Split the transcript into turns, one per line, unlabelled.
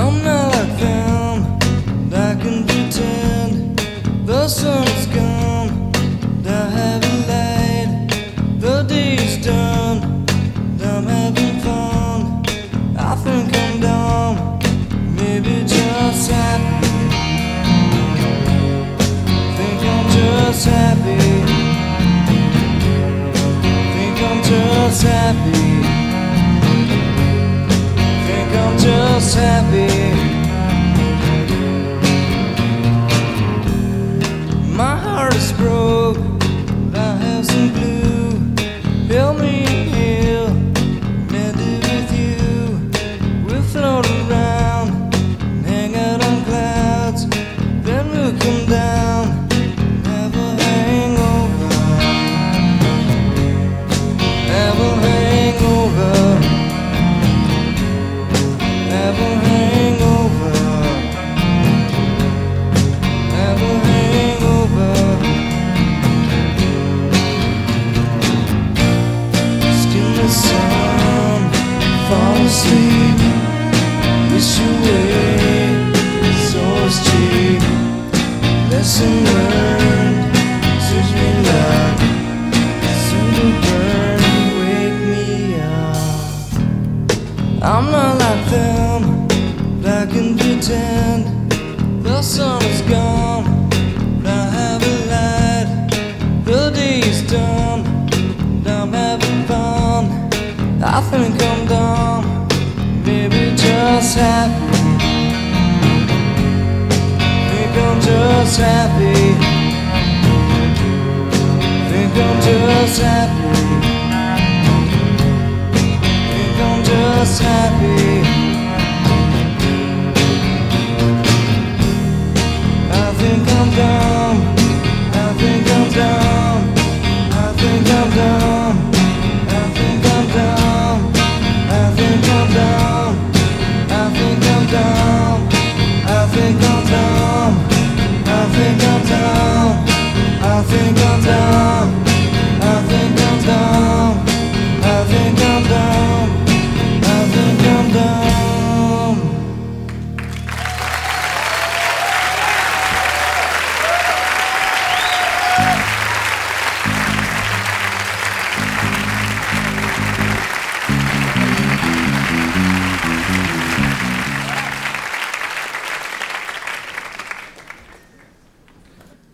I'm not like them, I can pretend. The sun's gone, the heavy light. The day's done, I'm having fun. I think I'm dumb, maybe just happy. Think I'm just happy. Think I'm just happy. Think I'm just happy. My heart is broke, but I have some glue. Help me heal, mend it with you. We'll float around, hang out on clouds. Then we'll come down, have a hangover. Have a hangover. Have a hangover. Have a hangover. Skin the sun, fall asleep. Wish away, so it's cheap. Lesson learned, teach me luck. Soon to burn, wake me up. I'm not like them, but I can pretend. The sun is gone, but I have a light. The day's done, and I'm having fun. I think I'm dumb, maybe just happy. Think I'm just happy. Think I'm just happy. Think I'm just happy.